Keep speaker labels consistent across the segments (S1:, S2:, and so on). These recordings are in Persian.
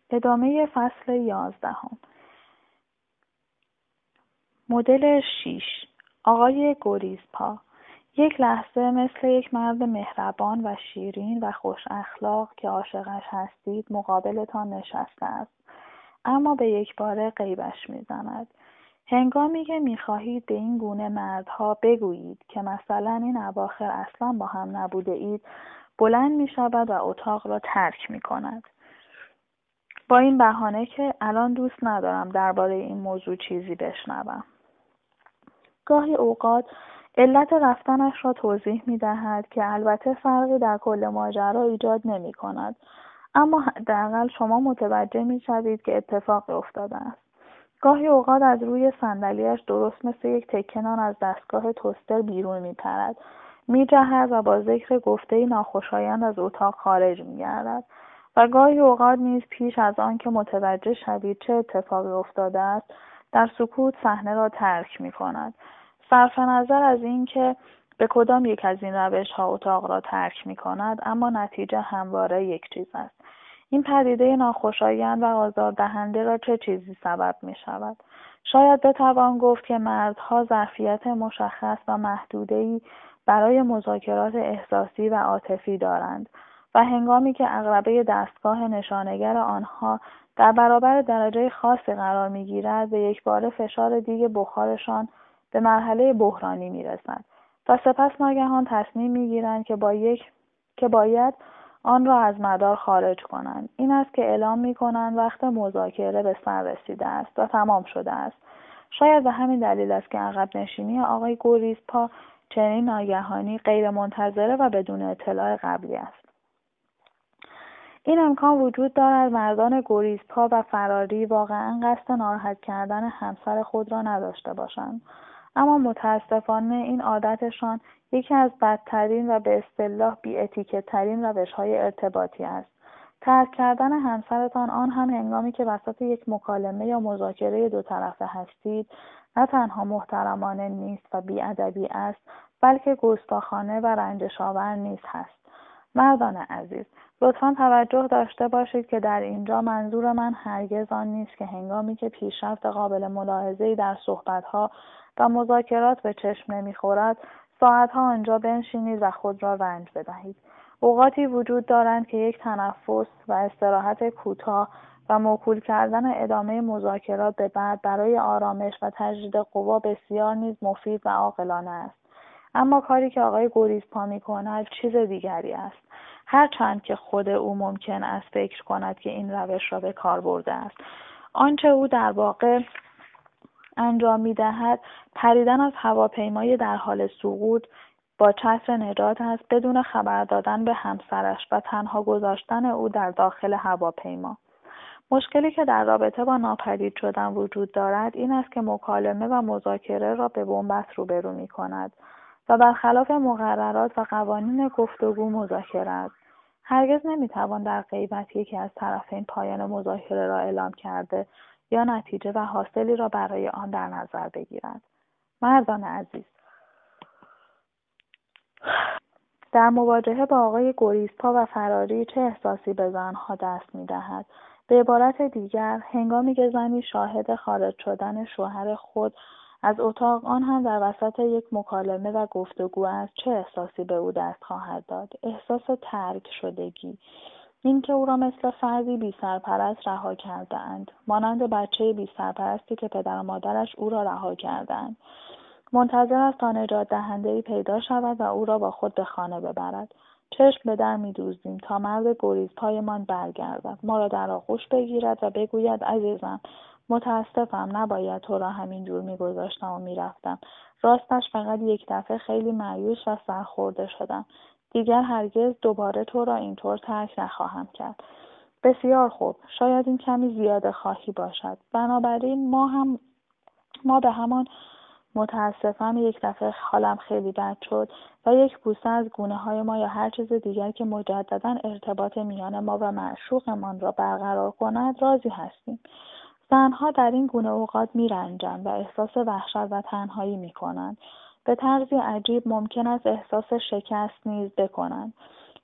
S1: ادامه فصل 11. مدل 6. آقای گریزپا. یک لحظه مثل یک مرد مهربان و شیرین و خوش اخلاق که عاشقش هستید مقابلتان نشسته است، اما به یک باره غیبش میزند. هنگامی که میخواهید به این گونه مردها بگویید که مثلا این اواخر اصلا با هم نبوده اید، بلند میشود و اتاق را ترک میکند. با این بهانه که الان دوست ندارم درباره این موضوع چیزی بشنوم. گاهی اوقات علت رفتنش را توضیح می‌دهد که البته فرقی در کل ماجرا ایجاد نمی‌کند، اما حداقل شما متوجه می‌شوید که اتفاقی افتاده است. گاهی اوقات از روی صندلی‌اش درست مثل یک تکه نان از دستگاه توستر بیرون می‌پرد، می‌جهد و با ذکر گفته‌ای ناخوشایند از اتاق خارج می‌گردد. و گاهی اوقات نیز پیش از آن که متوجه شوید چه اتفاقی افتاده است، در سکوت صحنه را ترک می‌کند. صرف نظر از این که به کدام یک از این روش‌ها اتاق را ترک می‌کند، اما نتیجه همواره یک چیز است. این پدیده ناخوشایند و آزاردهنده را چه چیزی سبب می‌شود؟ شاید بتوان گفت که مردها ظرفیت مشخص و محدوده‌ای برای مذاکرات احساسی و عاطفی دارند و هنگامی که عقربه دستگاه نشانگر آنها در برابر درجه خاصی قرار می‌گیرد، به یکباره فشار دیگ بخارشان به مرحله بحرانی می‌رسد و سپس ناگهان تصمیم می‌گیرند که باید آن را از مدار خارج کنند. این است که اعلام می‌کنند وقت مذاکره به سر رسیده است و تمام شده است. شاید به همین دلیل است که عقب نشینی آقای گریزپا چنین ناگهانی، غیرمنتظره و بدون اطلاع قبلی است. این امکان وجود دارد مردان گریزپا و فراری واقعاً قصد ناراحت کردن همسر خود را نداشته باشند، اما متاسفانه این عادتشان یکی از بدترین و به اصطلاح بی‌اتیکه‌ترین روش‌های ارتباطی است. ترک کردن همسرتان، آن هم هنگامی که وسط یک مکالمه یا مذاکره دو طرفه هستید، نه تنها محترمانه نیست و بی‌ادبی است، بلکه گستاخانه و رنجش‌آور نیز هست. مردان عزیز، لطفاً توجه داشته باشید که در اینجا منظور من هرگز آن نیست که هنگامی که پیشرفت قابل ملاحظه‌ای در صحبت‌ها و مذاکرات به چشم نمی‌خورد، ساعت‌ها آنجا بنشینید و خود را رنج بدهید. اوقاتی وجود دارند که یک تنفس و استراحت کوتاه و موکول کردن ادامه مذاکرات به بعد برای آرامش و تجدید قوا بسیار نیز مفید و عاقلانه است. اما کاری که آقای گریزپا می‌کند چیز دیگری است. هرچند که خود او ممکن است فکر کند که این روش را به کار برده است، آنچه او در واقع انجام می‌دهد پریدن از هواپیمای در حال سقوط با چتر نجات است بدون خبر دادن به همسرش و تنها گذاشتن او در داخل هواپیما. مشکلی که در رابطه با ناپدید شدن وجود دارد این است که مکالمه و مذاکره را به بنبست روبرو می‌کند و برخلاف مقررات و قوانین گفتگو مذاکره است. هرگز نمی‌توان در غیبت یکی از طرفین پایان مذاکره را اعلام کرده یا نتیجه و حاصلی را برای آن در نظر بگیرد. مردان عزیز، در مواجهه با آقای گریزپا و فراری چه احساسی به زنها دست می‌دهد؟ به عبارت دیگر، هنگامی که زنی شاهد خارج شدن شوهر خود از اتاق، آن هم در وسط یک مکالمه و گفتگو است، چه احساسی به او دست خواهد داد؟ احساس ترک شدگی، اینکه او را مثل فردی بی سرپرست رها کرده‌اند، مانند بچه بی سرپرستی که پدر و مادرش او را رها کرده‌اند. منتظر است تا نجات دهنده‌ای پیدا شود و او را با خود به خانه ببرد. چشم به در می‌دوزیم تا مرد گریزپایمان برگردد، ما را در آغوش بگیرد و بگوید عزیزم، متاسفم، نباید تو را همینجور می‌گذاشتم و می‌رفتم. راستش فقط یک دفعه خیلی مایوس و سرخورده شدم. دیگر هرگز دوباره تو را اینطور ترک نخواهم کرد. بسیار خوب، شاید این کمی زیاده خواهی باشد. بنابراین ما به همان متاسفم یک دفعه حالم خیلی بد شد و یک بوسه از گونه‌های ما یا هر چیز دیگر که مجدداً ارتباط میان ما و معشوقمان را برقرار کند راضی هستیم. زنها در این گونه اوقات میرنجند و احساس وحشت و تنهایی میکنند. به طرزی عجیب ممکن است احساس شکست نیز بکنند.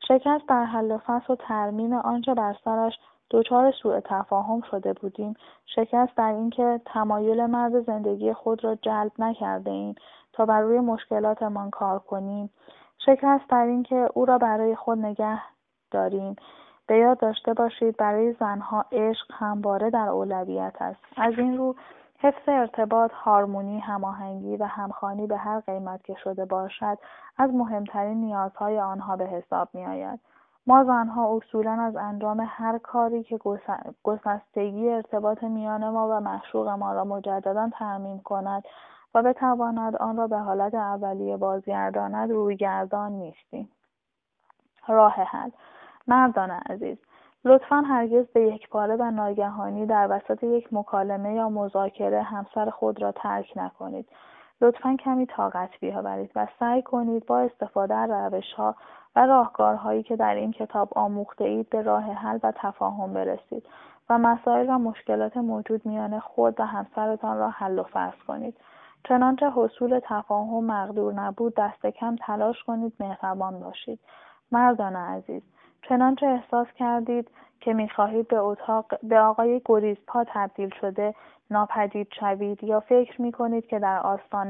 S1: شکست در حل و فصل و ترمیم آنچه بر سرش دچار سوء تفاهم شده بودیم، شکست در اینکه تمایل مرد زندگی خود را جلب نکرده‌ایم تا بر روی مشکلاتمان کار کنیم، شکست در اینکه او را برای خود نگه داریم. به یاد داشته باشید برای زنها عشق همواره در اولویت است. از این رو حفظ ارتباط، هارمونی، هماهنگی و همخوانی به هر قیمت که شده باشد از مهمترین نیازهای آنها به حساب می‌آید. ما زنها اصولاً از انجام هر کاری که گسستگی ارتباط میان ما و معشوق ما را مجدداً ترمیم کند و بتواند آن را به حالت اولیه بازگرداند رویگردان نیستیم. راه حل: مردان عزیز، لطفاً هرگز به یکباره و ناگهانی در وسط یک مکالمه یا مذاکره همسر خود را ترک نکنید. لطفاً کمی طاقت بیاورید و سعی کنید با استفاده از روش‌ها و راهکارهایی که در این کتاب آموخته اید به راه حل و تفاهم برسید و مسائل و مشکلات موجود میان خود و همسرتان را حل و فصل کنید. چنانچه حصول تفاهم مقدور نبود، دست کم تلاش کنید مهربان باشید. مردان عزیز، چنانچه احساس کردید که می‌خواهید به آقای گریزپا تبدیل شده ناپدید شوید یا فکر می‌کنید که در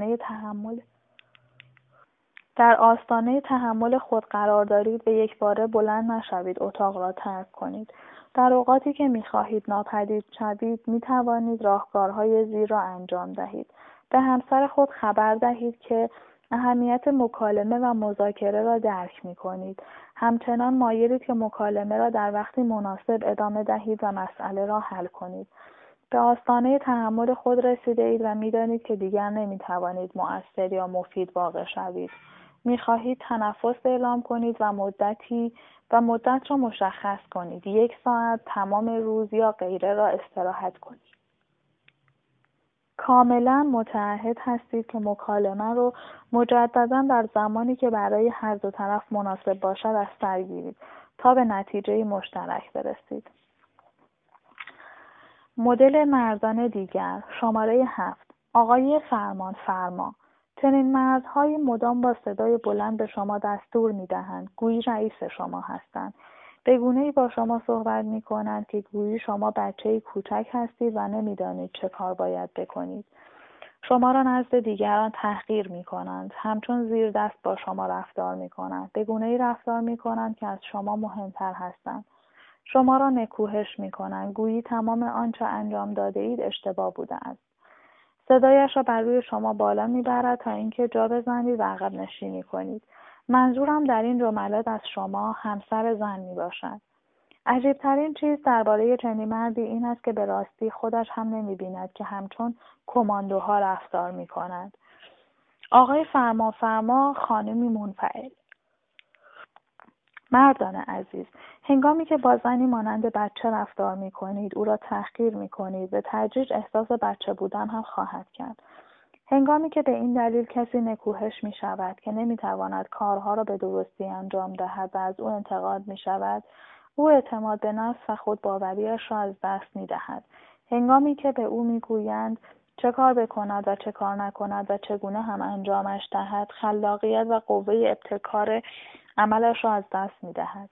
S1: آستانه تحمل خود قرار دارید، به یک باره بلند نشوید، اتاق را ترک کنید. در اوقاتی که می‌خواهید ناپدید شوید، می‌توانید راهکارهای زیر را انجام دهید. به همسر خود خبر دهید که اهمیت مکالمه و مذاکره را درک می‌کنید. همچنان مایلید که مکالمه را در وقتی مناسب ادامه دهید و مسئله را حل کنید. به آستانه تحمل خود رسیده اید و می‌دانید که دیگر نمی‌توانید مؤثر یا مفید واقع شوید. می‌خواهید تنفس اعلام کنید و مدت را مشخص کنید. 1 ساعت، تمام روز یا غیره را استراحت کنید. کاملا متعهد هستید که مکالمه رو مجددا در زمانی که برای هر دو طرف مناسب باشد از سر گیرید تا به نتیجه مشترک برسید. مدل مردان دیگر. شماره 7. آقای فرما. چنین مردهایی مدام با صدای بلند به شما دستور می‌دهند گویی رئیس شما هستند. به گونه‌ای با شما صحبت می‌کنند که گویی شما بچه‌ای کوچک هستید و نمی‌دانید چه کار باید بکنید. شما را نزد دیگران تحقیر می‌کنند، همچون زیر دست با شما رفتار می‌کنند. به گونه‌ای رفتار می‌کنند که از شما مهمتر هستند. شما را نکوهش می‌کنند، گویی تمام آنچه انجام داده اید اشتباه بوده است. صدایش را بر روی شما بالا می‌برد تا اینکه جا بزنید و عقب نشینی کنید. منظورم در این جملات از شما همسر زن میباشد. عجیبترین چیز درباره چنین مردی این است که به راستی خودش هم نمی‌بیند که همچون کماندوها رفتار می‌کند. آقای فرما خانمی منفعل. مردان عزیز، هنگامی که با زنی مانند بچه رفتار می‌کنید، او را تحقیر می‌کنید، به تدریج احساس بچه بودن هم خواهد کرد. هنگامی که به این دلیل کسی نکوهش می‌شود که نمی‌تواند کارها را به درستی انجام دهد و از او انتقاد می‌شود، او اعتماد به نفس و خودباوری‌اش را از دست می‌دهد. هنگامی که به او می‌گویند چه کار بکند و چه کار نکند و چگونه هم انجامش دهد، خلاقیت و قوه ابتکار عملش را از دست می‌دهد.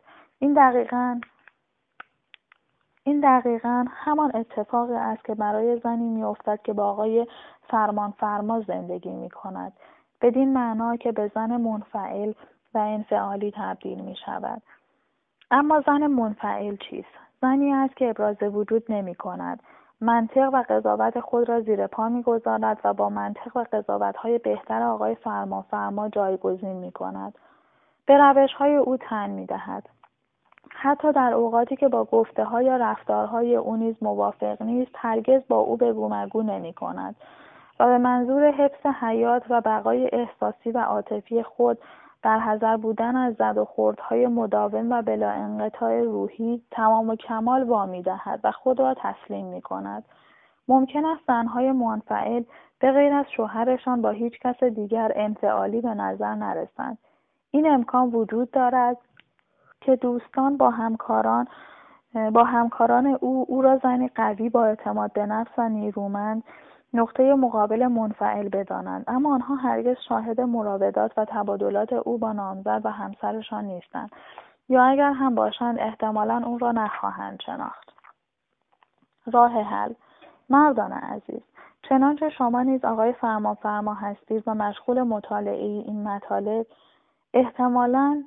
S1: این دقیقاً همان اتفاقی است که برای زنی می‌افتد که با آقای فرما زندگی می‌کند، بدین معنا که به زن منفعل و انفعالی تبدیل می‌شود. اما زن منفعل چیست؟ زنی است که ابراز وجود نمی‌کند، منطق و قضاوت خود را زیر پا می‌گذارد و با منطق و قضاوت‌های بهتر آقای فرما جایگزین می‌کند. به روش‌های او تن می‌دهد. حتی در اوقاتی که با گفته‌ها یا رفتارهای او نیز موافق نیست، هرگز با او بگو مگو نمی‌کند و به منظور حفظ حیات و بقای احساسی و عاطفی خود در حذر بودن از زد و خوردهای مداوم و بلا انقطاع روحی تمام و کمال وامی دهد و خود را تسلیم می‌کند. ممکن است زن‌های منفعل به غیر از شوهرشان با هیچ کس دیگر انفعالی به نظر نرسند. این امکان وجود دارد که دوستان با همکاران او را زنی قوی با اعتماد به نفس و نیرومند نقطه مقابل منفعل بدانند، اما آنها هرگز شاهد مراودات و تبادلات او با نامزد و همسرشان نیستند. یا اگر هم باشند احتمالاً اون را نخواهند شناخت. راه حل: مردان عزیز، چنانچه شما نیز آقای فرمانفرما هستید و مشغول مطالعه این مطالب، احتمالاً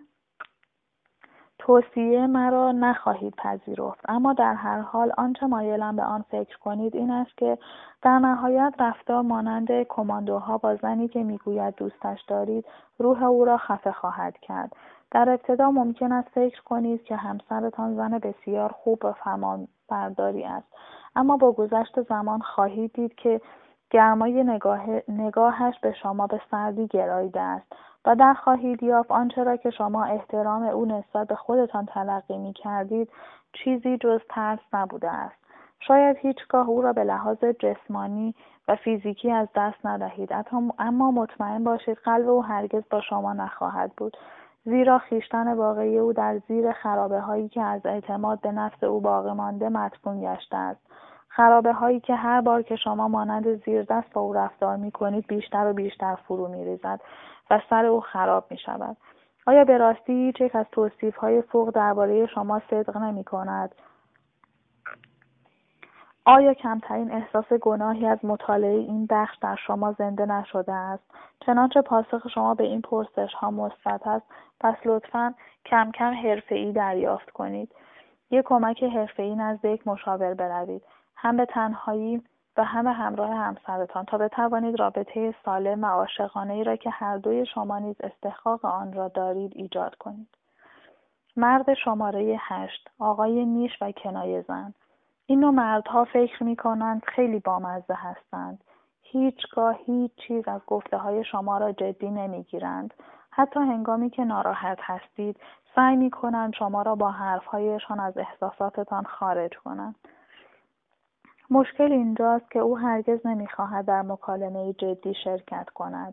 S1: توصیه مرا نخواهید پذیرفت، اما در هر حال آنچه مایلم به آن فکر کنید این است که در نهایت رفتار مانند کماندوها با زنی که میگوید دوستش دارید روح او را خفه خواهد کرد. در ابتدا ممکن است فکر کنید که همسرتان زن بسیار خوب و فرمانبرداری است، اما با گذشت زمان خواهید دید که گرمای نگاهش به شما به سردی گراییده است و در خواهید یافت آنچه را که شما احترام او نسبت به خودتان تلقی می کردید چیزی جز ترس نبوده است. شاید هیچگاه او را به لحاظ جسمانی و فیزیکی از دست ندهید، اما مطمئن باشید قلب او هرگز با شما نخواهد بود، زیرا خویشتن واقعی او در زیر خرابه هایی که از اعتماد به نفس او باقی مانده مدفون گشته است. خرابه هایی که هر بار که شما مانند زیردست با او رفتار می کنید بیشتر و بیشتر فرو می ریزد و سر او خراب می شود. آیا به راستی هیچ یک از توصیف های فوق درباره شما صدق نمی کند؟ آیا کمترین احساس گناهی از مطالعه این بخش در شما زنده نشده است؟ چنانچه پاسخ شما به این پرسش ها مثبت است، پس لطفاً کم کم حرفه‌ای دریافت کنید. یک کمک حرفه‌ای نزد یک مشاور بروید، هم به تنهایی و هم به همراه همسرتان، تا بتوانید رابطه سالم و عاشقانه‌ای را که هر دوی شما نیز استحقاق آن را دارید ایجاد کنید. مرد شماره 8، آقای نیش و کنایه زن. این نوع مردها فکر می‌کنند خیلی بامزه هستند. هیچگاه هیچ چیز از گفته‌های شما را جدی نمی‌گیرند. حتی هنگامی که ناراحت هستید، سعی می‌کنند شما را با حرف‌هایشان از احساساتتان خارج کنند. مشکل اینجاست که او هرگز نمی‌خواهد در مکالمه جدی شرکت کند.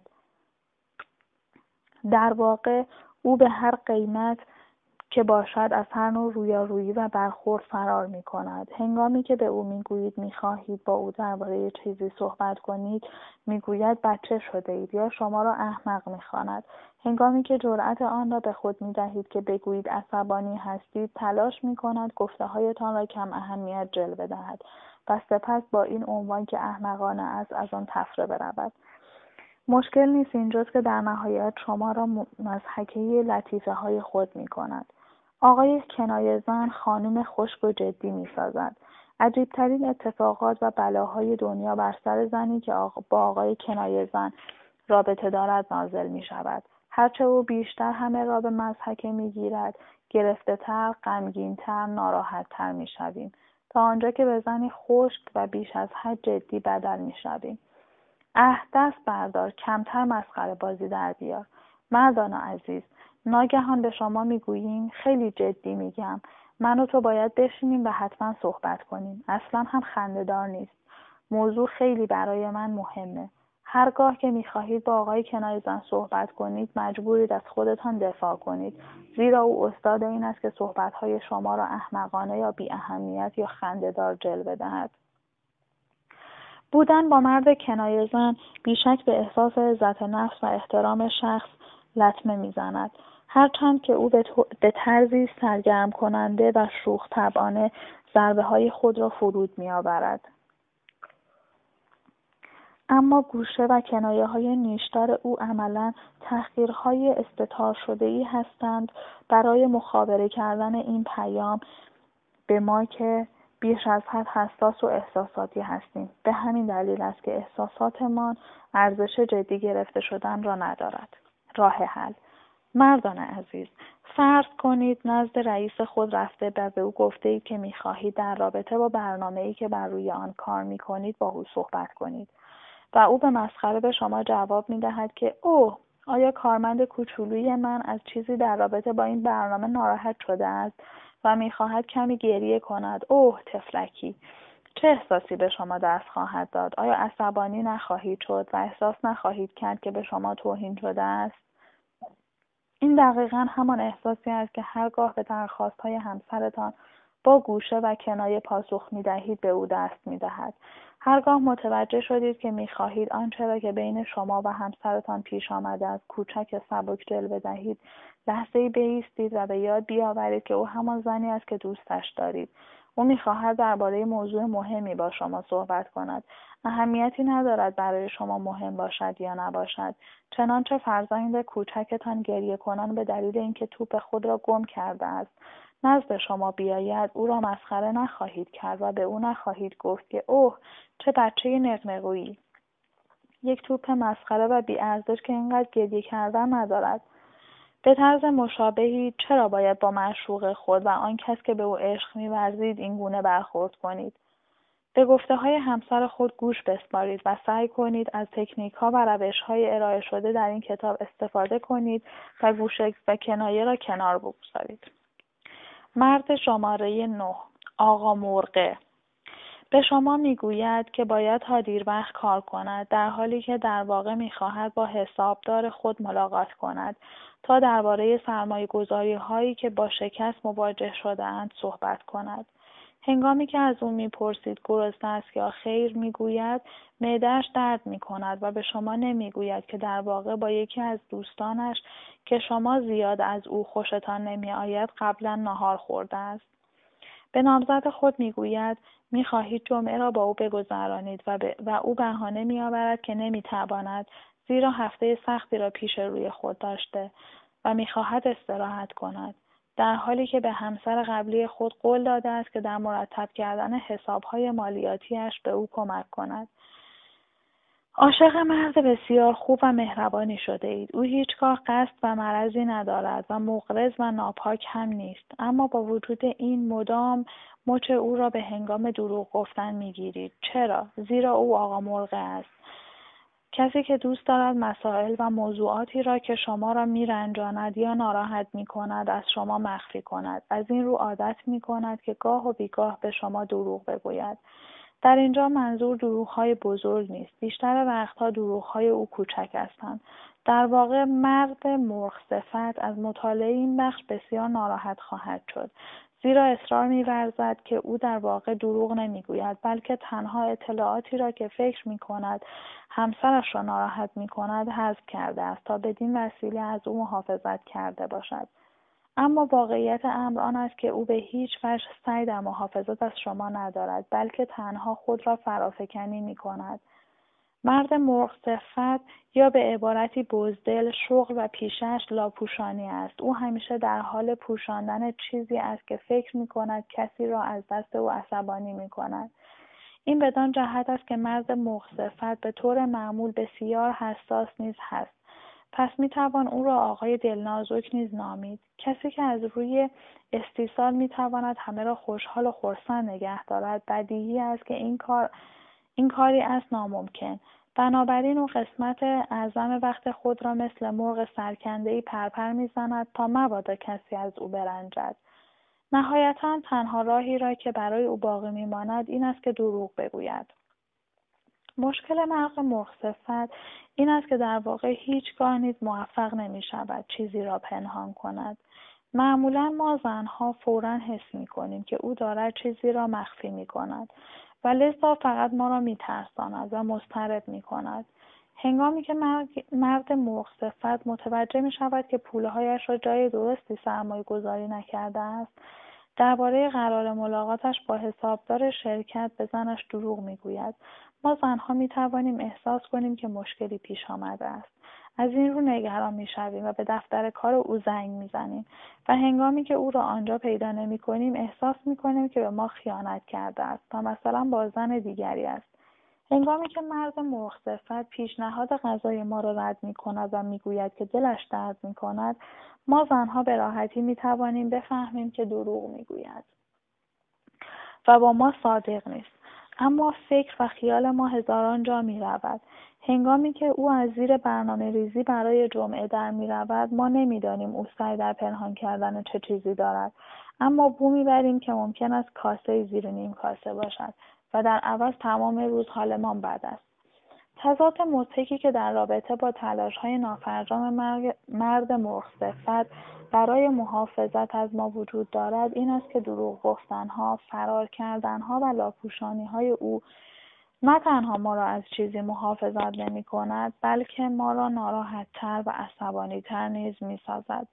S1: در واقع او به هر قیمت که باشد از هر نوع رویارویی و برخورد فرار می‌کند. هنگامی که به او می‌گویید می‌خواهید با او درباره چیزی صحبت کنید، می‌گوید بچه شده اید یا شما را احمق می‌خواند. هنگامی که جرأت آن را به خود می‌دهید که بگویید عصبانی هستید، تلاش می‌کند گفته‌هایتان را کم اهمیت جلوه دهد و سپس با این عنوان که احمقانه است از آن تفره برود. مشکل نیست اینجاست که در نهایت شما را مضحکه لطیفه های خود می کند. آقای کنایه زن خانم خشک و جدی می سازد. عجیبترین اتفاقات و بلاهای دنیا بر سر زنی که با آقای کنایه زن رابطه دارد نازل می شود. هرچه او بیشتر همه را به مضحکه می گیرد، گرفته تر، غمگین تر، ناراحت تر می شویم، تا آنجا که به زنی خشک و بیش از حد جدی بدل می شویم. دست بردار، کمتر مسخره بازی در بیار. مردان عزیز، ناگهان به شما میگوییم، خیلی جدی میگم، من و تو باید بشینیم و حتما صحبت کنیم. اصلا هم خنده‌دار نیست. موضوع خیلی برای من مهمه. هرگاه که میخواهید با آقای کنایه‌زن صحبت کنید، مجبورید از خودتان دفاع کنید، زیرا او استاد این است که صحبت‌های شما را احمقانه یا بی اهمیت یا خنده‌دار جلوه دهد. بودن با مرد کنایه زن بیشک به احساس عزت نفس و احترام شخص لطمه میزند، هرچند که او به طرزی سرگرم کننده و شوخ طبعانه ضربه های خود را فرود میآورد. اما گوشه و کنایه های نیشدار او عملاً تحقیرهای استتار شده‌ای هستند برای مخابره کردن این پیام به ما که بیش از حد حساس و احساساتی هستیم. به همین دلیل است که احساساتمان ارزش جدی گرفته شدن را ندارد. راه حل: مردان عزیز، فرض کنید نزد رئیس خود رفته و به او گفته اید که می‌خواهید در رابطه با برنامه‌ای که بر روی آن کار می‌کنید با او صحبت کنید و او به مسخره به شما جواب می‌دهد که اوه، آیا کارمند کوچولوی من از چیزی در رابطه با این برنامه ناراحت شده است و می‌خواهد کمی گریه کند؟ اوه طفلکی. چه احساسی به شما دست خواهد داد؟ آیا عصبانی نخواهید شد و احساس نخواهید کرد که به شما توهین شده است؟ این دقیقاً همان احساسی است که هرگاه به درخواست‌های همسرتان با گوشه و کنایه پاسخ می‌دهید به او دست می‌دهد. هرگاه متوجه شدید که می‌خواهید آنچه را که بین شما و همسرتان پیش آمده است کوچک سبک جلوه دهید، لحظه‌ای بایستید و به یاد بیاورید که او همان زنی است که دوستش دارید. او می‌خواهد درباره موضوع مهمی با شما صحبت کند. اهمیتی ندارد برای شما مهم باشد یا نباشد. چنانچه فرزند کوچکتان گریه کنان به دلیل اینکه توپ خود را گم کرده است نزد شما بیاید، او را مسخره نخواهید کرد و به او نخواهید گفت که اوه چه بچه نقنقویی. یک توپ مسخره و بی‌ارزش که اینقدر گریه کردن ندارد. به طرز مشابهی چرا باید با معشوق خود و آن کس که به او عشق می‌ورزید این گونه برخورد کنید؟ به گفته‌های همسر خود گوش بسپارید و سعی کنید از تکنیک‌ها و روش‌های ارائه شده در این کتاب استفاده کنید و گوشه و کنایه را کنار بگذارید. مرد شماره 9 آقا مرغه به شما میگوید که باید تا دیر وقت کار کند، در حالی که در واقع میخواهد با حسابدار خود ملاقات کند تا درباره سرمایه‌گذاری‌هایی که با شکست مواجه شده‌اند صحبت کند. هنگامی که از او میپرسید گرسنه است یا خیر، میگوید معده‌اش درد میکند و به شما نمیگوید که در واقع با یکی از دوستانش که شما زیاد از او خوشتان نمیآید قبلا نهار خورده است. به نامزد خود میگوید میخواهید جمعه را با او بگذرانید و او بهانه میآورد که نمیتواند، زیرا هفته سختی را پیش روی خود داشته و میخواهد استراحت کند، در حالی که به همسر قبلی خود قول داده است که در مرتب کردن حسابهای مالیاتیش به او کمک کند. عاشق مرد بسیار خوب و مهربانی شده اید. او هیچگاه قصد و مرضی ندارد و مغرض و ناپاک هم نیست، اما با وجود این مدام مچ او را به هنگام دروغ گفتن میگیرید. چرا؟ زیرا او آقا مرغ است. کسی که دوست دارد مسائل و موضوعاتی را که شما را میرنجاند یا ناراحت میکند از شما مخفی کند. از این رو عادت میکند که گاه و بیگاه به شما دروغ بگوید. در اینجا منظور دروغ‌های بزرگ نیست. بیشتر وقتها دروغ‌های او کوچک هستند. در واقع مرد مرغ صفت از مطالعه این بخش بسیار ناراحت خواهد شد. زیرا اصرار می‌ورزد که او در واقع دروغ نمی‌گوید، بلکه تنها اطلاعاتی را که فکر می‌کند همسرش را ناراحت می‌کند حذف کرده است تا بدین وسیله از او محافظت کرده باشد. اما واقعیت امر آن است که او به هیچ وجه سعی در محافظت از شما ندارد، بلکه تنها خود را فرافکنی می‌کند. مرد مرغ صفت یا به عبارتی بزدل، شغل و پیشه‌اش لاپوشانی است. او همیشه در حال پوشاندن چیزی است که فکر می‌کند کسی را از دست او عصبانی می‌کند. این بدان جهت است که مرد مرغ صفت به طور معمول بسیار حساس نیز هست. پس میتوان او را آقای دلنازک نیز نامید. کسی که از روی استیصال میتواند همه را خوشحال و خرسند نگه دارد، بدیهی است که این کاری است ناممکن. بنابراین او قسمت اعظم وقت خود را مثل مرغ سرکنده‌ای پرپر میزند تا مبادا کسی از او برنجد. نهایتاً تنها راهی را که برای او باقی میماند این است که دروغ بگوید. مشکل مرد مرغ صفت این است که در واقع هیچگاه نیز موفق نمی‌شود چیزی را پنهان کند. معمولاً ما زنها فوراً حس می‌کنیم که او دارد چیزی را مخفی می‌کند و لذا فقط ما را می‌ترساند و مضطرب می‌کند. هنگامی که مرد مرغ صفت متوجه می‌شود که پولهایش را جای درستی سرمایه‌گذاری نکرده است، درباره قرار ملاقاتش با حسابدار شرکت به زنش دروغ می‌گوید. ما زنها می‌توانیم احساس کنیم که مشکلی پیش آمده است. از این رو نگران می‌شویم و به دفتر کار او زنگ می‌زنیم و هنگامی که او را آنجا پیدا نمی‌کنیم احساس می‌کنیم که به ما خیانت کرده است و مثلا با زن دیگری است. هنگامی که مرد مرغ صفت پیشنهاد غذای ما را رد می‌کند و می‌گوید که دلش درد می‌کند، ما زنها به راحتی می‌توانیم بفهمیم که دروغ می‌گوید و با ما صادق نیست. اما فکر و خیال ما هزاران جا می‌رود. هنگامی که او از زیر برنامه ریزی برای جمعه در می‌رود، ما نمی‌دانیم او سعی در پنهان کردن چه چیزی دارد، اما بو می‌بریم که ممکن است کاسه زیر نیم کاسه باشد و در عوض تمام روز حالمان بد است. تضاد مضحکی که در رابطه با تلاش‌های نافرجام مرد مرغ صفت برای محافظت از ما وجود دارد این است که دروغ گفتن‌ها، فرار کردن‌ها و لاپوشانی‌های او نه تنها ما را از چیزی محافظت نمی‌کند، بلکه ما را ناراحت‌تر و عصبانی‌تر نیز می‌سازد.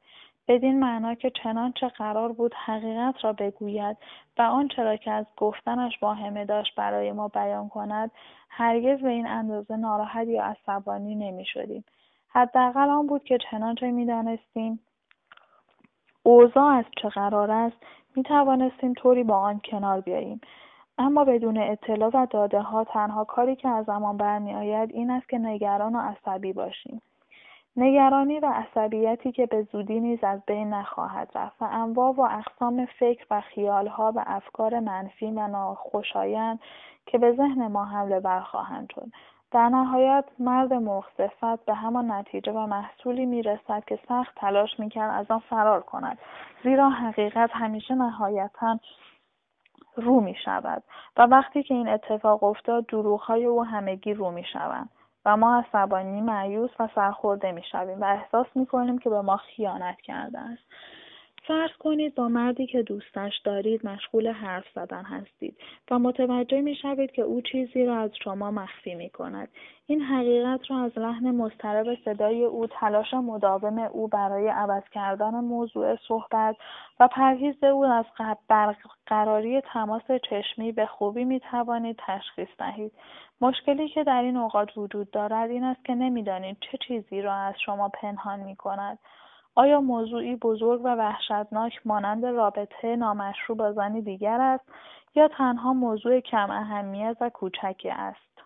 S1: بدین معنا که چنانچه قرار بود حقیقت را بگوید و آنچه را که از گفتنش واهمه داشت برای ما بیان کند، هرگز به این اندازه ناراحت یا عصبانی نمی‌شدیم. حداقل آن بود که چنانچه می‌دانستیم اوضاع از چه قرار است، می‌توانستیم طوری با آن کنار بیاییم. اما بدون اطلاع و داده‌ها تنها کاری که ازمان برمی‌آید این است که نگران و عصبی باشیم. نگرانی و عصبیتی که به زودی نیز از بین نخواهد رفت و انواع و اقسام فکر و خیال‌ها و افکار منفی و ناخوشایند که به ذهن ما حمله بر خواهند شد. در نهایت مرد مرغ‌صفت به همان نتیجه و محصولی می‌رسد که سخت تلاش می‌کرد از آن فرار کند، زیرا حقیقت همیشه نهایتاً رو می‌شود و وقتی که این اتفاق افتاد دروغ‌های او همگی رو می‌شوند و ما عصبانی، مایوس و سرخورده می‌شویم و احساس می‌کنیم که به ما خیانت کرده است. فرض کنید با مردی که دوستش دارید مشغول حرف زدن هستید و متوجه می‌شوید که او چیزی را از شما مخفی می‌کند. این حقیقت را از لحن مضطرب صدای او، تلاش مداوم او برای عوض کردن موضوع صحبت و پرهیز او از برقراری تماس چشمی به خوبی می‌توانید تشخیص دهید. مشکلی که در این اوقات وجود دارد این است که نمی‌دانید چه چیزی را از شما پنهان می‌کند. آیا موضوعی بزرگ و وحشتناک مانند رابطه نامشروع با زنی دیگر است یا تنها موضوع کم اهمیت و کوچکی است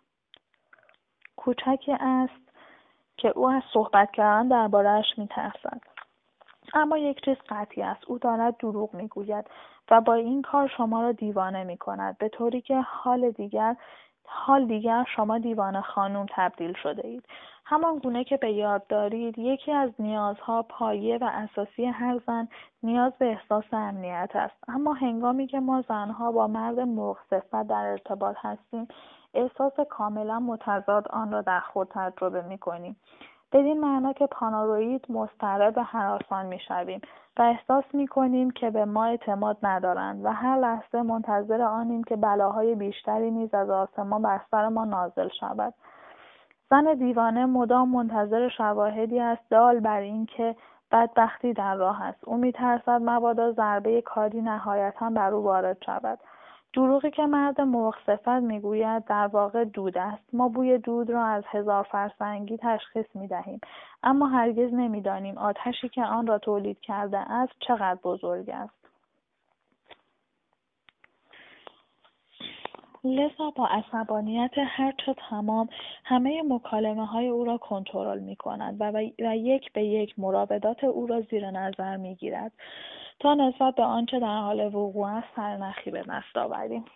S1: که او از صحبت کردن درباره‌اش می‌ترسد؟ اما یک چیز قطعی است، او دارد دروغ می‌گوید و با این کار شما را دیوانه می‌کند، به طوری که حال دیگر شما دیوانه خانم تبدیل شده اید. همان گونه که به یاد دارید یکی از نیازها پایه و اساسی هر زن نیاز به احساس امنیت است. اما هنگامی که ما زنها با مرد مرغ‌صفت در ارتباط هستیم احساس کاملا متضاد آن را در خود تجربه می‌کنیم. بدین معنا که پانوراید، مضطرب و هراسان می‌شویم و احساس می‌کنیم که به ما اعتماد ندارند و هر لحظه منتظر آنیم که بلاهای بیشتری نیز از آسمان بر سر ما نازل شود. زن دیوانه مدام منتظر شواهدی است دال بر این که بدبختی در راه است. او می‌ترسد مبادا ضربه کاری نهایتاً بر او وارد شود. دروغی که مرد مرغ‌صفت میگوید در واقع دود است. ما بوی دود را از 1000 فرسنگی تشخیص می‌دهیم، اما هرگز نمی‌دانیم آتشی که آن را تولید کرده است چقدر بزرگ است. لذا با عصبانیت هرچه تمام همه مکالمه‌های او را کنترل می‌کند و یک به یک مراودات او را زیر نظر می‌گیرد تا نسبت به آنچه در حال وقوع است سرنخی به دست آوریم.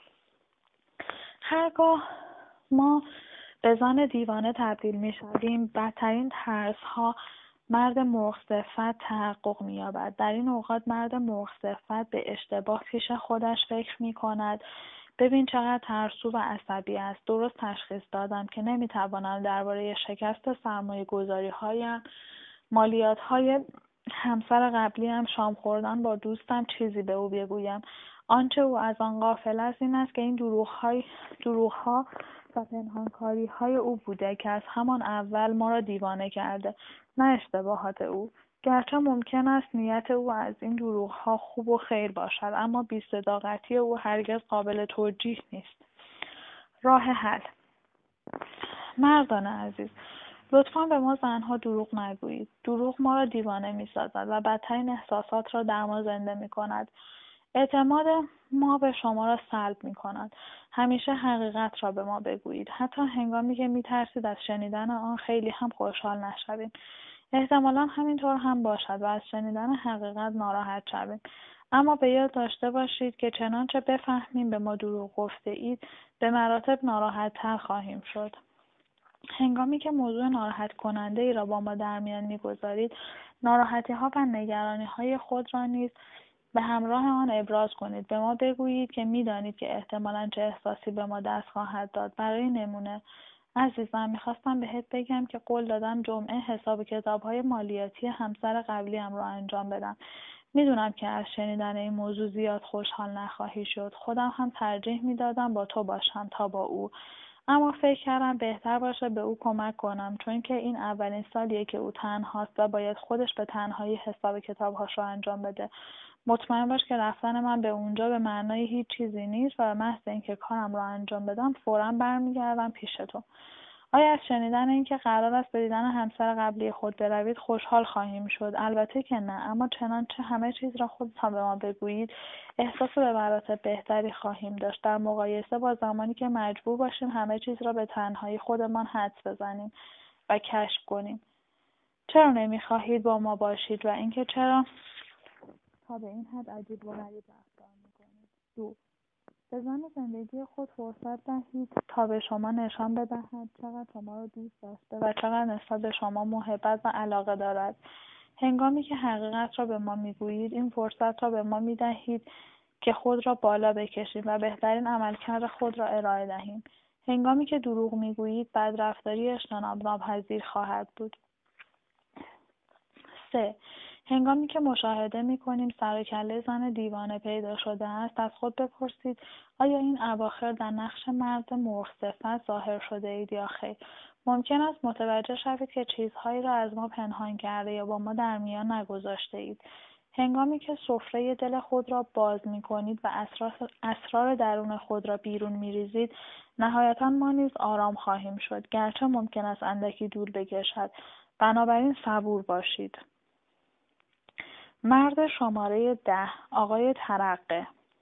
S1: هرگاه ما به زن دیوانه تبدیل می‌شویم بدترین ترس‌ها مرد مرغ‌صفت تحقق می‌یابد. در این اوقات مرد مرغ‌صفت به اشتباه پیش خودش فکر می‌کند ببین چقدر ترسو و عصبی است. درست تشخیص دادم که نمی‌توانم درباره شکست سرمایه‌گذاری‌هایم، مالیات‌های همسر قبلیم، شام خوردن با دوستم چیزی به او بگویم. آنچه او از آن غافل است این است که این دروغ‌ها و پنهانکاری‌های او بوده که از همان اول ما را دیوانه کرده، نه اشتباهات او. گرچه ممکن است نیت او از این دروغ‌ها خوب و خیر باشد، اما بی‌صداقتی او هرگز قابل توجیه نیست. راه حل: مردان عزیز، لطفاً به ما زنها دروغ نگویید. دروغ ما را دیوانه می‌سازد و بدترین احساسات را در ما زنده می‌کند. اعتماد ما به شما را سلب می‌کند. همیشه حقیقت را به ما بگویید، حتی هنگامی که می‌ترسید از شنیدن آن خیلی هم خوشحال نشویم. احتمالاً همینطور هم باشد و از شنیدن حقیقت ناراحت شویم. اما به یاد داشته باشید که چنانچه بفهمیم به ما دروغ گفته اید به مراتب ناراحت تر خواهیم شد. هنگامی که موضوع ناراحت کننده ای را با ما در میان می‌گذارید ناراحتی ها و نگرانی های خود را نیز به همراه آن ابراز کنید. به ما بگویید که می‌دانید که احتمالاً چه احساسی به ما دست خواهد داد. برای نمونه عزیزم میخواستم بهت بگم که قول دادم جمعه حساب کتاب‌های مالیاتی همسر قبلیم رو انجام بدم. میدونم که از شنیدن این موضوع زیاد خوشحال نخواهی شد. خودم هم ترجیح میدادم با تو باشم تا با او. اما فکر کردم بهتر باشه به او کمک کنم، چون که این اولین سالیه که او تنهاست و باید خودش به تنهایی حساب کتابهاش رو انجام بده. مطمئن باش که رفتن من به اونجا به معنای هیچ چیزی نیست و به محض اینکه کارم رو انجام بدم فوراً برمیگردم پیش تو. آیا از شنیدن اینکه قرار است به دیدن همسر قبلی خود بروید خوشحال خواهیم شد؟ البته که نه، اما چنانچه همه چیز را خودتان به ما بگویید احساس به مراتب بهتری خواهیم داشت، در مقایسه با زمانی که مجبور باشیم همه چیز را به تنهایی خودمان حدس بزنیم و کشف کنیم. چرا نمیخواهید با ما باشید و اینکه چرا تا به این حد عجیب و غریب رفتار میکنید؟ 2. به زن زندگی خود فرصت دهید تا به شما نشان بدهد چقدر شما را دوست داشته و چقدر نسبت به شما محبت و علاقه دارد. هنگامی که حقیقت را به ما میگویید این فرصت را به ما میدهید که خود را بالا بکشیم و بهترین عملکرد خود را ارائه دهیم. هنگامی که دروغ میگویید بدرفتاری اجتناب ناپذیر خواهد بود. 3. هنگامی که مشاهده می‌کنیم سر و کله زن دیوانه پیدا شده است از خود بپرسید آیا این اواخر در نقش مرد مرغ صفت ظاهر شده اید یا خیر؟ ممکن است متوجه شوید که چیزهایی را از ما پنهان کرده یا با ما در میان نگذاشته اید. هنگامی که سفره دل خود را باز می‌کنید و اسرار درون خود را بیرون می‌ریزید نهایتاً ما نیز آرام خواهیم شد، گرچه ممکن است اندکی طول بکشد. بنابراین صبور باشید. مرد شماره 10 آقای ترقه.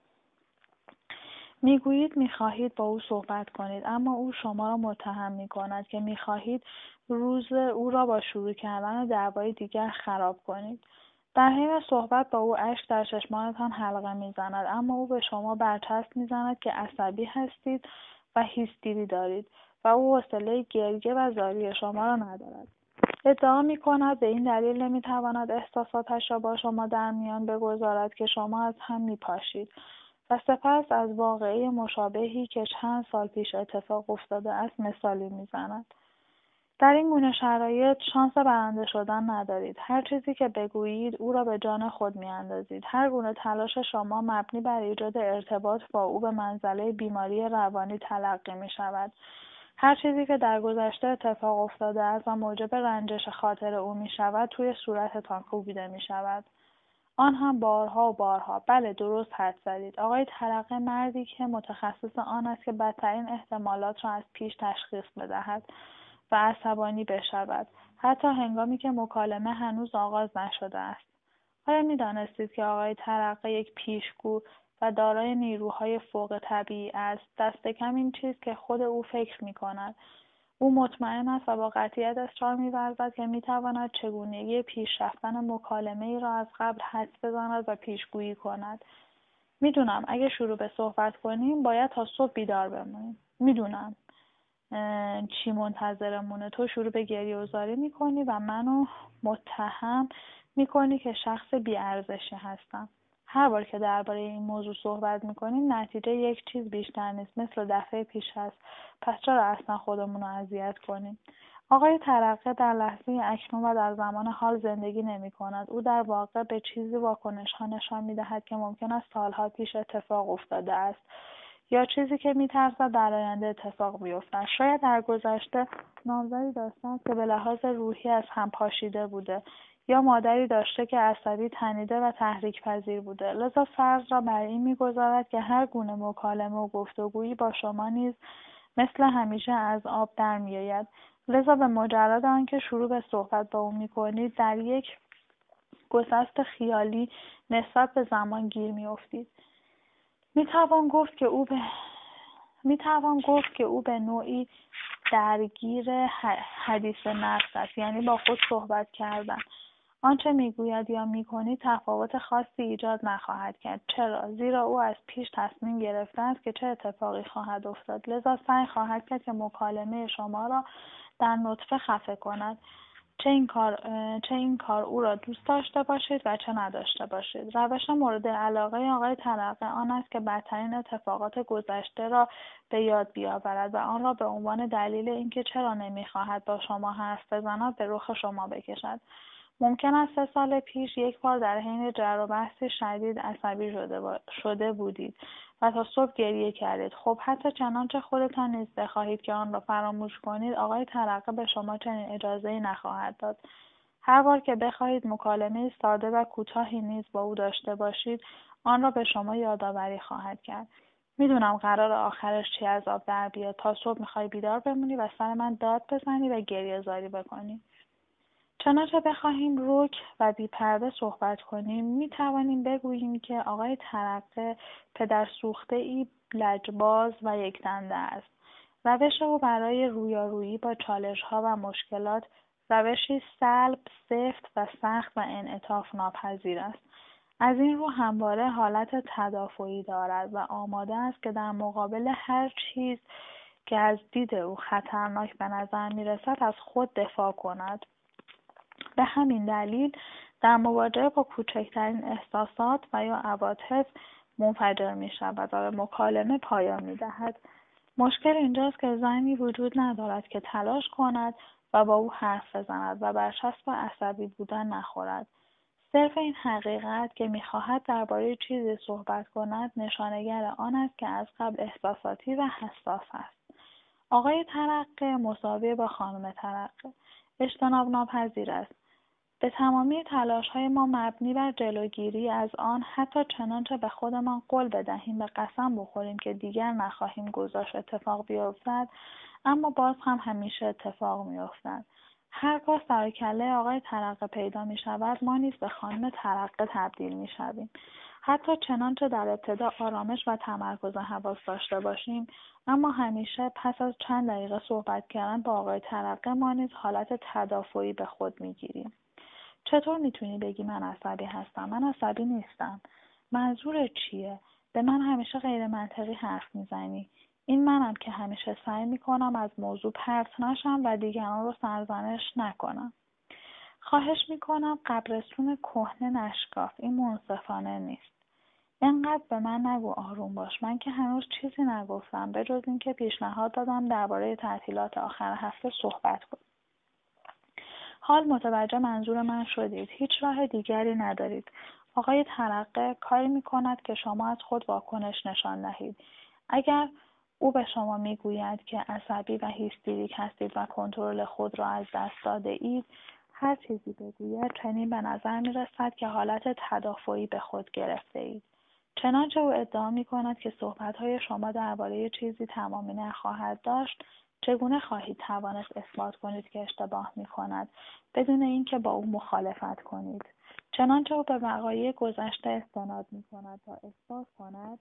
S1: میگویید میخواهید با او صحبت کنید، اما او شما را متهم میکند که میخواهید روز او را با شروع کردن دعوای دیگر خراب کنید. در حین صحبت با او اشک در چشمانتان حلقه میزند، اما او به شما برچسب میزند که عصبی هستید و هیستری دارید و او حوصله گریه و زاری شما را ندارد. ادعا می‌کند به این دلیل نمی‌تواند احساساتش را با شما در میان بگذارد که شما از هم می‌پاشید و سپس از واقعه مشابهی که چند سال پیش اتفاق افتاده است مثالی می‌زند. در این گونه شرایط شانس برنده شدن ندارید. هر چیزی که بگویید او را به جان خود می‌اندازید. هر گونه تلاش شما مبنی بر ایجاد ارتباط با او به منزله بیماری روانی تلقی می‌شود. هر چیزی که در گذشته اتفاق افتاده است و موجب رنجش خاطر او می شود توی صورتتان کوبیده می شود. آن هم بارها و بارها. بله درست حدس زدید. آقای ترقه مردی که متخصص آن است که بدترین احتمالات را از پیش تشخیص بدهد و عصبانی بشود. حتی هنگامی که مکالمه هنوز آغاز نشده است. آیا می دانستید که آقای ترقه یک پیشگو و دارای نیروهای فوق طبیعی است؟ دست کم این چیز که خود او فکر می کند. او مطمئن است و با قطعیت اصرار می‌ورزد که می‌تواند چگونگی پیش رفتن مکالمه‌ای را از قبل حدس بزند و پیشگویی کند. می‌دونم اگه شروع به صحبت کنیم باید تا صبح بیدار بمونیم. می‌دونم چی منتظرمونه. تو شروع به گریه و زاری می‌کنی و منو متهم می‌کنی که شخص بی‌ارزشی هستم. هر بار که درباره این موضوع صحبت می‌کنیم نتیجه یک چیز بیشتر نیست، مثل دفعه پیش هست. پس چرا اصلا خودمون رو اذیت کنیم؟ آقای ترقه در لحظه اکنون و در زمان حال زندگی نمی‌کند. او در واقع به چیزی واکنش‌ها نشان می‌دهد که ممکن است سالها پیش اتفاق افتاده است یا چیزی که می‌ترسد در آینده اتفاق بیفتد. شاید در گذشته نامزدی داشته است که به لحاظ روحی از هم پاشیده بوده یا مادری داشته که عصبی، تنیده و تحریک پذیر بوده. لذا فرض را بر این می‌گذارد که هر گونه مکالمه و گفتگویی با شما نیز مثل همیشه از آب در می‌آید. لذا به مجرد آنکه شروع به صحبت با او می‌کنید در یک گسست خیالی نسبت به زمان گیر می‌افتید. میتوان گفت که او به نوعی درگیر حدیث نفس است، یعنی با خود صحبت کردن. آنچه میگوید یا میکنید تفاوت خاصی ایجاد نخواهد کرد. چرا؟ زیرا او از پیش تصمیم گرفته است که چه اتفاقی خواهد افتاد. لذا سعی خواهد کرد که مکالمه شما را در نطفه خفه کند. چه این کار او را دوست داشته باشید و چه نداشته باشید. روش مورد علاقه آقای ترقه آن است که بدترین اتفاقات گذشته را به یاد بیاورد و آن را به عنوان دلیل اینکه چرا نمیخواهد با شما حرف بزند به رخ شما بکشد. ممکن است 3 سال پیش یک بار در حین جر و بحث شدید عصبی شده بودید و تا صبح گریه کردید. خب حتی چنانچه خودتان نیز بخواهید که آن را فراموش کنید، آقای ترقه به شما چنین اجازه‌ای نخواهد داد. هر بار که بخواهید مکالمه ساده و کوتاهی نیز با او داشته باشید، آن را به شما یادآوری خواهد کرد. میدونم قرار آخرش چی از آب در بیاد. تا صبح میخوای بیدار بمونی و سر من داد بزنی و گریه زاری بکنی. چنانچه بخواهیم رک و بی‌پرده صحبت کنیم، میتوانیم بگوییم که آقای ترقه پدر سوخته‌ای لجباز و یکدنده است. روش او برای رویارویی با چالش‌ها و مشکلات روشی سلب، سفت و سخت و انعطاف ناپذیر است. از این رو همواره حالت تدافعی دارد و آماده است که در مقابل هر چیز که از دید او خطرناک به نظر می‌رسد از خود دفاع کند. به همین دلیل در مواجهه با کوچکترین احساسات و یا عواطف منفجر می‌شود و به مکالمه پایان می‌دهد. مشکل اینجاست که زنی وجود ندارد که تلاش کند و با او حرف بزند و برچسب عصبی بودن نخورد. صرف این حقیقت که می‌خواهد درباره چیزی صحبت کند نشانگر آن است که از قبل احساساتی و حساس است. آقای ترقه مساوی با خانم ترقه اجتناب ناپذیر است. به تمامی تلاش‌های ما مبنی بر جلوگیری از آن، حتی چنانچه به خودمان قول بدهیم و قسم بخوریم که دیگر نخواهیم گذاشت اتفاق بیفتد، اما باز هم همیشه اتفاق می‌افتد. هرگاه سر و کله آقای ترقه پیدا می‌شود، ما نیز به خانم ترقه تبدیل می‌شویم. حتی چنانچه در ابتدا آرامش و تمرکز حواس داشته باشیم، اما همیشه پس از چند دقیقه صحبت کردن با آقای ترقه ما نیز حالت تدافعی به خود می‌گیریم. چطور میتونی بگی من عصبی هستم؟ من عصبی نیستم. منظورت چیه؟ به من همیشه غیر منطقی حرف میزنی. این منم که همیشه سعی میکنم از موضوع پرت نشم و دیگران رو سرزنش نکنم. خواهش میکنم قبرستون کهنه نشکاف. این منصفانه نیست. اینقدر به من نگو آروم باش. من که هنوز چیزی نگفتم به جز اینکه پیشنهاد دادم درباره تعطیلات آخر هفته صحبت کنیم. حال متوجه منظور من شدید. هیچ راه دیگری ندارید. آقای ترقه کاری می‌کند که شما از خود واکنش نشان دهید. اگر او به شما میگوید که عصبی و هیستریک هستید و کنترل خود را از دست داده اید، هر چیزی بگوید چنین به نظر می‌رسد که حالت تدافعی به خود گرفته اید. چنانچه او ادعا می‌کند که صحبت‌های شما درباره چیزی تمامی نخواهد داشت، چگونه خواهید توانست اثبات کنید که اشتباه می‌کند بدون اینکه با او مخالفت کنید؟ چنانچه او به وقایع گذشته استناد می‌کند تا اثبات کند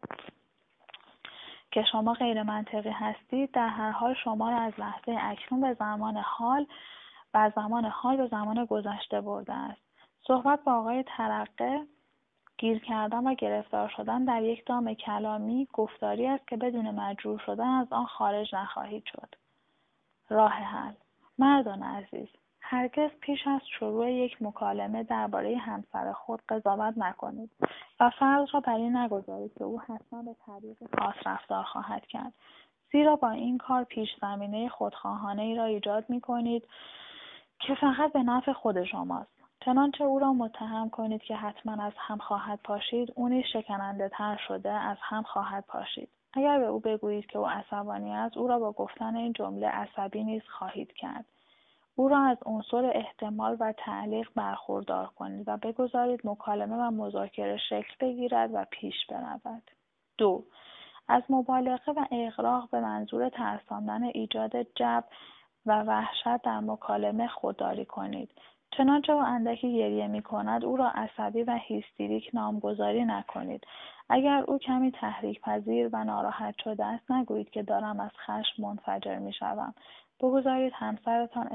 S1: که شما غیر منطقی هستید، در هر حال شما را از لحظه اکنون به زمان حال و از زمان حال به زمان گذشته برده است. صحبت با آقای ترقه گیر کردن و گرفتار شدن در یک دام کلامی گفتاری است که بدون مجروح شدن از آن خارج نخواهید شد. راه حل: مردان عزیز، هرگز پیش از شروع یک مکالمه درباره همسر خود قضاوت نکنید و فرض را بر این نگذارید که او حتما به طریق خاص رفتار خواهد کرد، زیرا با این کار پیش زمینه خودخواهانه‌ای را ایجاد می‌کنید که فقط به نفع خود شماست. چنانچه او را متهم کنید که حتما از هم خواهد پاشید، او نیز شکننده تر شده از هم خواهد پاشید. اگر به او بگویید که او عصبانی است، او را با گفتن این جمله عصبی نیز خواهید کرد. او را از عنصر احتمال و تعلیق برخوردار کنید و بگذارید مکالمه و مذاکره شکل بگیرد و پیش برود. 2. از مبالغه و اغراق به منظور ترساندن ایجاد جو و وحشت در مکالمه خودداری کنید. چنانچه او اندکی گریه می‌کند، او را عصبی و هیستریک نامگذاری نکنید. اگر او کمی تحریک پذیر و ناراحت شده است، نگویید که دارم از خشم منفجر می‌شوم. بگذارید همسرتان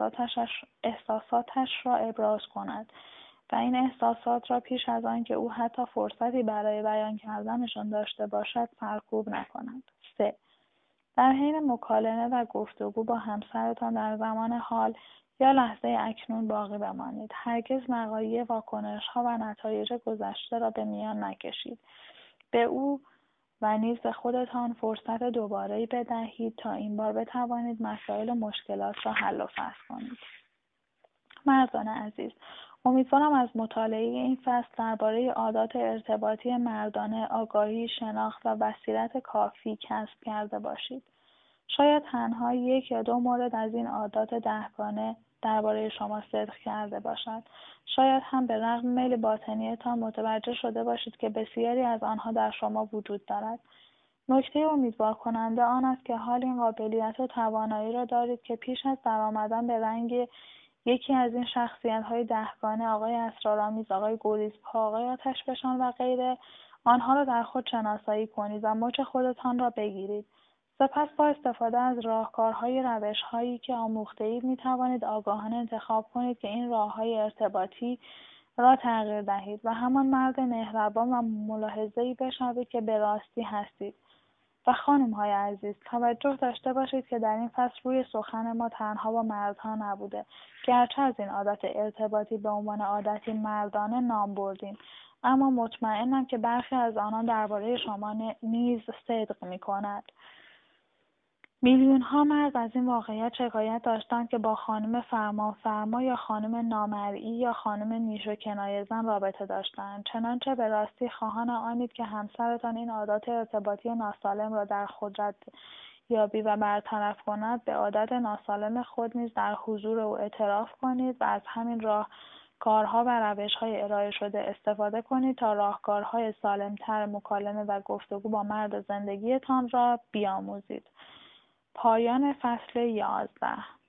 S1: احساساتش را ابراز کند و این احساسات را پیش از آن که او حتی فرصتی برای بیان کردنشان داشته باشد سرکوب نکند. 3. در حین مکالمه و گفتگو با همسرتان در زمان حال یا لحظه اکنون باقی بمانید. هرگز وقایع، واکنش‌ها و نتایج گذشته را به میان نکشید. به او و نیز به خودتان فرصت دوباره‌ای بدهید تا این بار بتوانید مسائل و مشکلات را حل و فصل کنید. مردان عزیز، امیدوارم از مطالعه این فصل درباره عادات ارتباطی مردانه آگاهی، شناخت و بصیرت کافی کسب کرده باشید. شاید تنها 1 یا 2 مورد از این عادات دهگانه درباره شما صدق کرده باشد. شاید هم به رغم میل باطنیتان متوجه شده باشید که بسیاری از آنها در شما وجود دارد. نکته امیدوار کننده آن است که حال این قابلیت و توانایی را دارید که پیش از درآمدن به رنگ یکی از این شخصیت‌های دهگانه، آقای اسرارآمیز، آقای گریزپا، آقای آتشفشان و غیره، آنها را در خود شناسایی کنید و مچ خودتان را بگیرید. سپس با استفاده از راهکارهای روش‌هایی که آموخته‌اید می‌توانید آگاهانه انتخاب کنید که این راه‌های ارتباطی را تغییر دهید و همان مرد مهربان و ملاحظه‌ای بشوید که به راستی هستید. و خانم‌های عزیز، توجه داشته باشید که در این فصل روی سخن ما تنها با مردها نبوده. گرچه از این عادت ارتباطی به عنوان عادتی مردانه نام بردیم، اما مطمئنم که برخی از آنان درباره شما نیز صدق می‌کند. میلیون‌ها مرد از این واقعیت شکایت داشتند که با خانم فرما یا خانم نامرئی یا خانم نیش و کنایه زن رابطه داشتند. چنانچه به راستی خواهان آنید که همسرتان این عادات ارتباطی ناسالم را در خود یابی و برطرف کند، به عادت ناسالم خود نیز در حضور او اعتراف کنید و از همین راهکارها و روش‌های ارائه شده استفاده کنید تا راهکارهای سالم‌تر مکالمه و گفتگو با مرد زندگیتان را بیاموزید. پایان فصل 11.